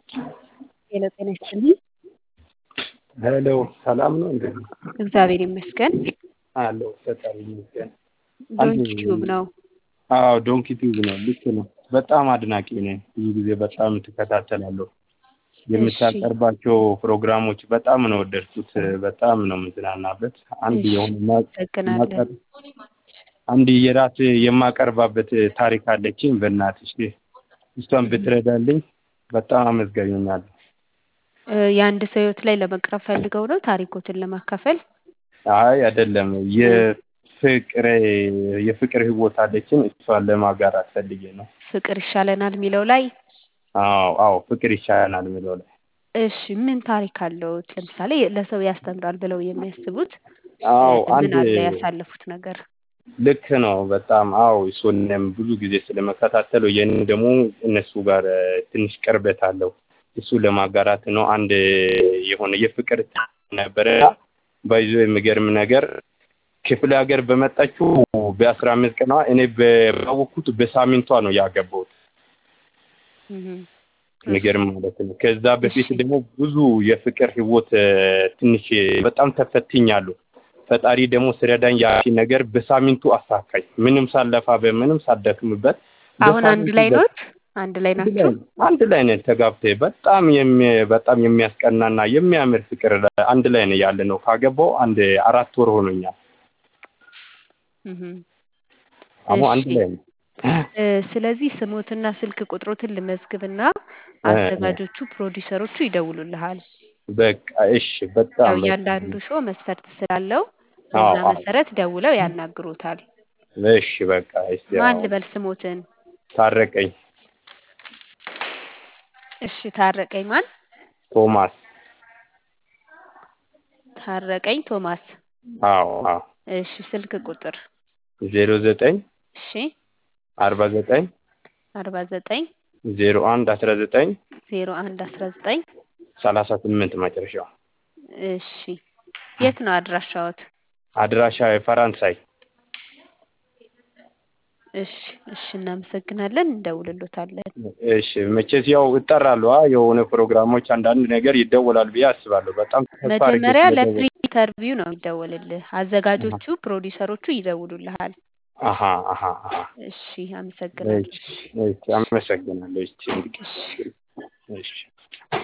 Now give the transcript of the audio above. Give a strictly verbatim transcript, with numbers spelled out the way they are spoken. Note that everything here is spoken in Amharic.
ሄሎ ጤና ይስጥልኝ። ሄሎ ሰላም ነው እንዴ? እግዚአብሔር ይመስገን። አሎ ፈጣሪ ይመስገን። ዶንኪ ቲዩብ ነው። አዎ ዶንኪ ቲዩብ ነው። ልክ ነው። በጣም አድናቂ ነኝ። ብዙ ጊዜ በጣም ትከታተላለሁ። የምታቀርባቸው ፕሮግራሞች በጣም ነው ወደድኩት። በጣም ነው የምዝናናበት። አንድ የሆነ ተገናለን አንድ የራስ የማቀርባበት ታሪክ አለችኝ። በእናትሽ እሷን ብትረዳልኝ በጣም አመዝጋኛለሁ። የአንድ ሰው ህይወት ላይ ለመቅረብ ፈልገው ነው ታሪኮትን ለማካፈል? አይ አይደለም። የፍቅር የፍቅር ህይወት አለችኝ። እሷን ለማጋራት ፈልጌ ነው። ፍቅር ይሻለናል የሚለው ላይ? አዎ አዎ ፍቅር ይሻለናል የሚለው ላይ። እሺ ምን ታሪክ አለው? ለምሳሌ ለሰው ያስተምራል ብለው የሚያስቡት አዎ ምን አለ ያሳለፉት ነገር? ልክ ነው በጣም አዎ። እሱንም ብዙ ጊዜ ስለመከታተለው የኔ ደግሞ እነሱ ጋር ትንሽ ቅርበት አለው። እሱ ለማጋራት ነው። አንድ የሆነ የፍቅር ነበረ ባይዞ የሚገርም ነገር ክፍለ ሀገር በመጣችው በአስራ አምስት ቀኗ እኔ ባወኩት በሳምንቷ ነው ያገባሁት። የሚገርም ማለት ነው። ከዛ በፊት ደግሞ ብዙ የፍቅር ህይወት ትንሽ በጣም ተፈትኛለሁ። ፈጣሪ ደግሞ ሲረዳኝ ያቺ ነገር በሳምንቱ አሳካኝ። ምንም ሳለፋ በምንም ሳደክምበት። አሁን አንድ ላይ ነው? አንድ ላይ ናችሁ? አንድ ላይ ነን ተጋብተን በጣም በጣም የሚያስቀናና የሚያምር ፍቅር አንድ ላይ ነው ያለነው። ካገባው አንድ አራት ወር ሆኖኛል። አሁን አንድ ላይ ነው። ስለዚህ ስሞትና ስልክ ቁጥሮትን ልመዝግብና አዘጋጆቹ ፕሮዲዩሰሮቹ ይደውሉልሃል። በቃ እሺ በጣም እያንዳንዱ ሾው መስፈርት ስላለው በዛ መሰረት ደውለው ያናግሩታል። እሺ በቃ እሺ። ማን ልበል ስሞትን? ታረቀኝ። እሺ ታረቀኝ ማን? ቶማስ። ታረቀኝ ቶማስ። አዎ አዎ። እሺ ስልክ ቁጥር? ዜሮ ዘጠኝ እሺ አርባ ዘጠኝ አርባ ዘጠኝ ዜሮ አንድ አስራ ዘጠኝ ዜሮ አንድ አስራ ዘጠኝ ሰላሳ ስምንት መጨረሻው። እሺ የት ነው አድራሻዎት? አድራሻ ፈረንሳይ። እሺ እሺ እናመሰግናለን። እንደውልሎታለን። እሺ መቼስ ያው እጠራለሁ። የሆነ ፕሮግራሞች አንዳንድ ነገር ይደወላል ብዬ አስባለሁ። በጣም ተስፋ አድርጌ መጀመሪያ ለፕሪ ኢንተርቪው ነው የሚደወልልህ። አዘጋጆቹ ፕሮዲዩሰሮቹ ይደውሉልሃል። አሃ አሃ አሃ። እሺ አመሰግናለሁ። እሺ አመሰግናለሁ። እሺ እሺ